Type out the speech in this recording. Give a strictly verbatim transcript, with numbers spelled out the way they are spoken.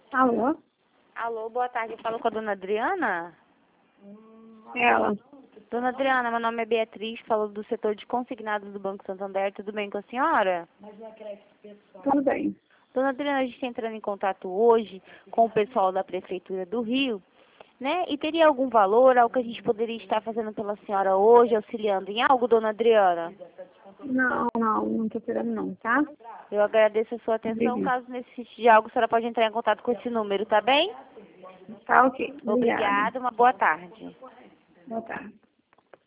Alô? Alô, boa tarde. Eu falo com a dona Adriana? Ela. Dona Adriana, meu nome é Beatriz, falo do setor de consignados do Banco Santander. Tudo bem com a senhora? Tudo bem. Dona Adriana, a gente está entrando em contato hoje com o pessoal da Prefeitura do Rio, né? E teria algum valor, algo que a gente poderia estar fazendo pela senhora hoje, auxiliando em algo, dona Adriana? Não, não, não tô querendo não, tá? Eu agradeço a sua atenção. Obrigada. Caso necessite de algo, a senhora pode entrar em contato com esse número, tá bem? Tá ok. Obrigada. Obrigada, uma boa tarde. Boa tarde.